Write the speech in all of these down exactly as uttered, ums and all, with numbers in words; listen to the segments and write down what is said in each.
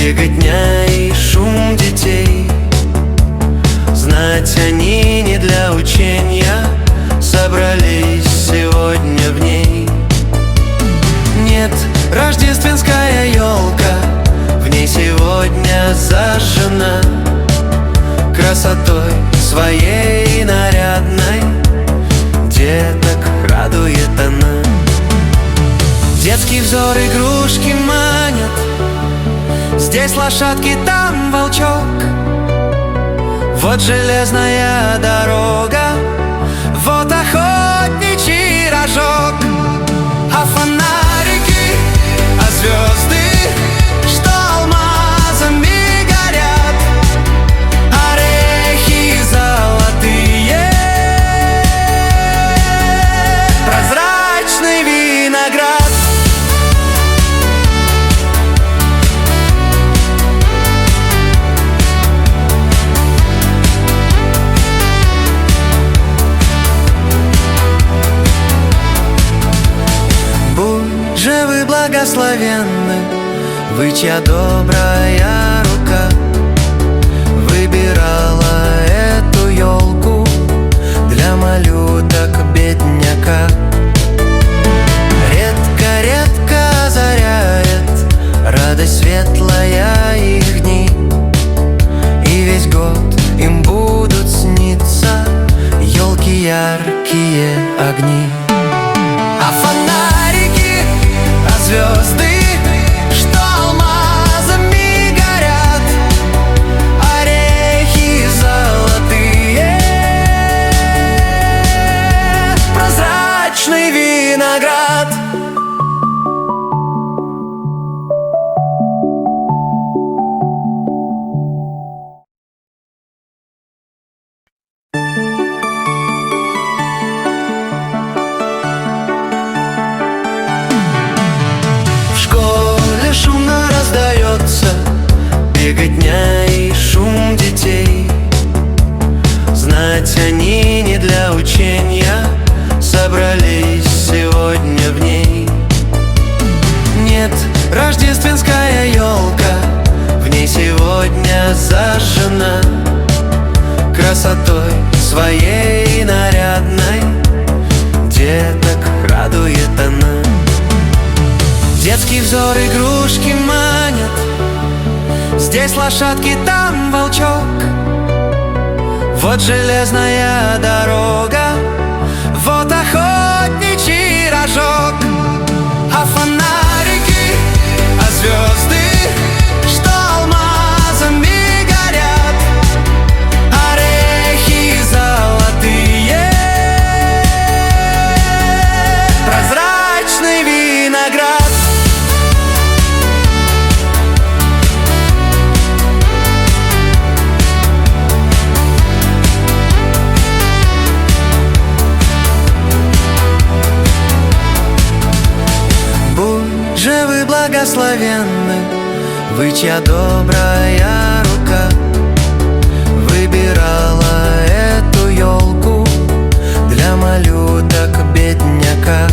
беготня и шум детей. Знать они не для учения собрались сегодня в ней. Нет, рождественская елка в ней сегодня зажжена красотой своей нарядной, деток радует она. Детский взор игрушки манят, здесь лошадки, там волчок. Вот железная дорога, вот охотничий рожок. А фонарики, а звезды, что алмазами горят, орехи золотые, прозрачный виноград. Же вы благословенны, вы, чья добрая рука выбирала эту елку для малюток бедняка. Редко-редко озаряет радость светлая их дни, и весь год им будут сниться елки яркие огни. А фонарики, а звезды, что алмазами горят, орехи золотые, прозрачный виноград. Беготня и шум детей. Знать они не для учения собрались сегодня в ней. Нет, рождественская елка в ней сегодня зажжена красотой своей нарядной, деток радует она. Детский взор игрушки манят, здесь лошадки, там волчок. Вот железная дорога, вот охотничий рожок. А фонарики, а звезды, что алмазами горят, орехи золотые, прозрачный виноград. Же вы благословенны, вы, чья добрая рука выбирала эту елку для малюток бедняка.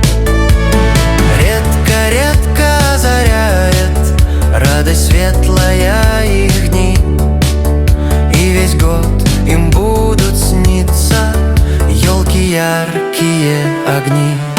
Редко-редко озаряет радость светлая их дни, и весь год им будут сниться елки яркие огни.